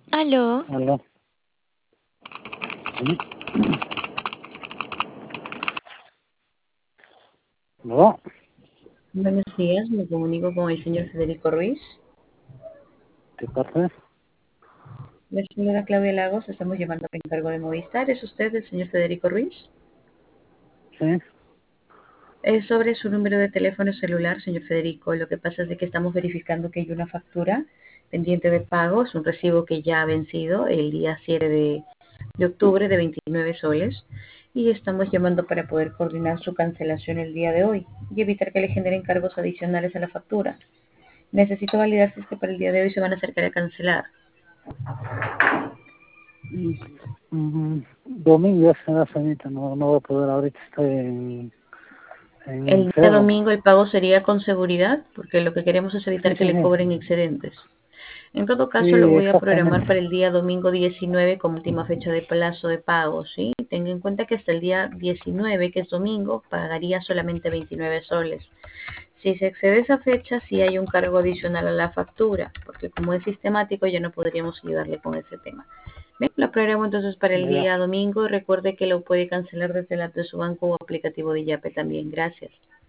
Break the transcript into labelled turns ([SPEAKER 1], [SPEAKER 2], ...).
[SPEAKER 1] Aló,
[SPEAKER 2] Aló. Sí. ¿No?
[SPEAKER 3] Buenos días, me comunico con el señor Federico Ruiz.
[SPEAKER 2] ¿Qué parte?
[SPEAKER 3] La señora Claudia Lagos, estamos llamando por encargo de Movistar. ¿Es usted el señor Federico Ruiz?
[SPEAKER 2] Sí.
[SPEAKER 3] Es sobre su número de teléfono celular, señor Federico. Lo que pasa es de que estamos verificando que hay una factura pendiente de pago. Es un recibo que ya ha vencido el día 7 de octubre de 29 soles. Y estamos llamando para poder coordinar su cancelación el día de hoy y evitar que le generen cargos adicionales a la factura. Necesito validar si es que para el día de hoy se van a acercar a cancelar.
[SPEAKER 2] Domingo será señorita, no voy a poder ahorita, estoy en
[SPEAKER 3] El día
[SPEAKER 2] cerro.
[SPEAKER 3] domingo el pago sería con seguridad, porque lo que queremos es
[SPEAKER 2] Sí,
[SPEAKER 3] evitar que
[SPEAKER 2] sí,
[SPEAKER 3] le
[SPEAKER 2] sí.
[SPEAKER 3] cobren excedentes. En todo
[SPEAKER 2] Sí,
[SPEAKER 3] caso, lo voy a programar
[SPEAKER 2] exactamente.
[SPEAKER 3] para el día domingo 19 como última fecha de plazo de pago, ¿sí? Tenga en cuenta que hasta el día 19, que es domingo, pagaría solamente 29 soles. Si se excede esa fecha, sí hay un cargo adicional a la factura, porque como es sistemático ya no podríamos ayudarle con ese tema. Bien, lo programo entonces para el
[SPEAKER 2] Ya.
[SPEAKER 3] día domingo y recuerde que lo puede cancelar desde la app de su banco o aplicativo de Yape también. Gracias.